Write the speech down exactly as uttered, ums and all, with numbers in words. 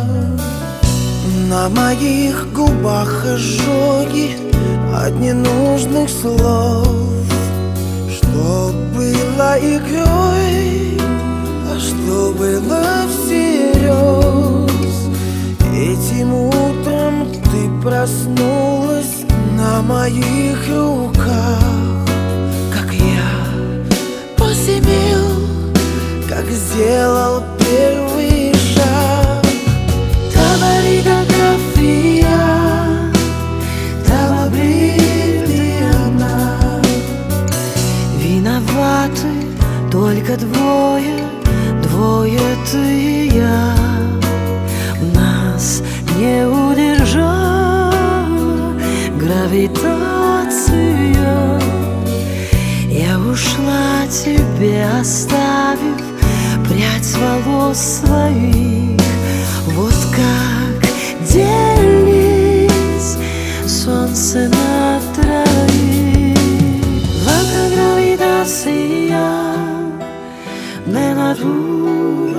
На моих губах ожоги от ненужных слов. Что было игрой, а что было всерьез. Этим утром ты проснулась на моих руках, как я посемил, как сделал первый шаг. Таваригография, тавабридиана. Виноваты только двое, двое ты и я. Нас не удержала гравитация. Я ушла, тебе оставив прядь волос своих. Вот как делись солнце на троих. Ваша гравитация не натура.